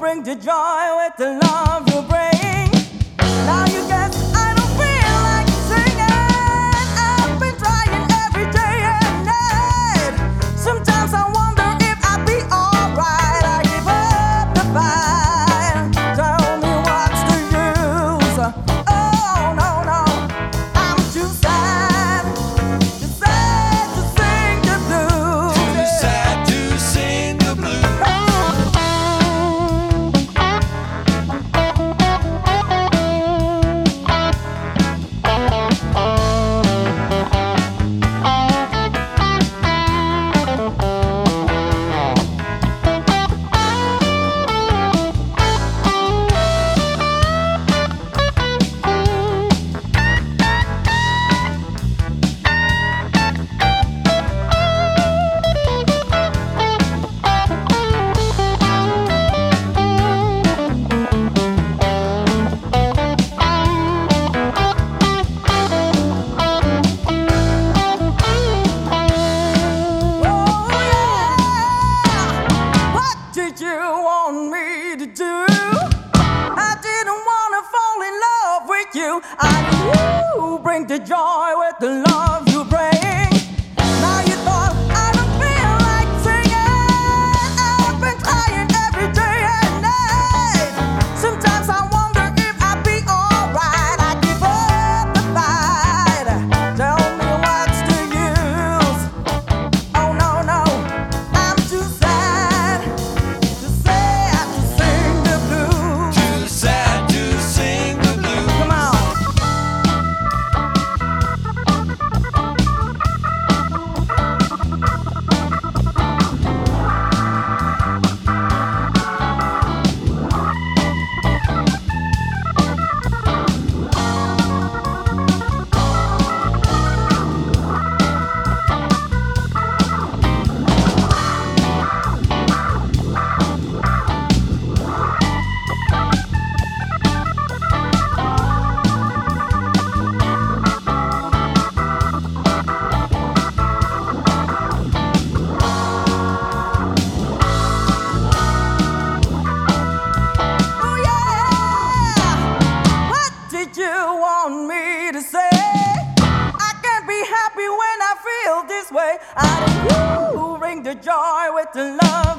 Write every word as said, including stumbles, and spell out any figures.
bring the joy with the love you bring. Now you guess I don't feel like singing. I've been trying every day and night. Sometimes I wonder if I'd be alright. I give up the fight. Tell me what's the use? Oh no no, I'm too sad, too sad to sing the blues. Too sad to sing the blues. Did you want me to do? I didn't want to fall in love with you. I you bring the joy with the love you bring. Now you thought I don't feel like singing. I've been trying every day and night. Sometimes I wonder if I'd be alright. I give up the fight. Tell me what's the use? Oh no no, I'm too sad. Too sad to sing the blues. Too sad to sing the blues. Come on. Oh yeah. What did you want me to say? I can't be happy when I feel this way. I do bring the joy with the love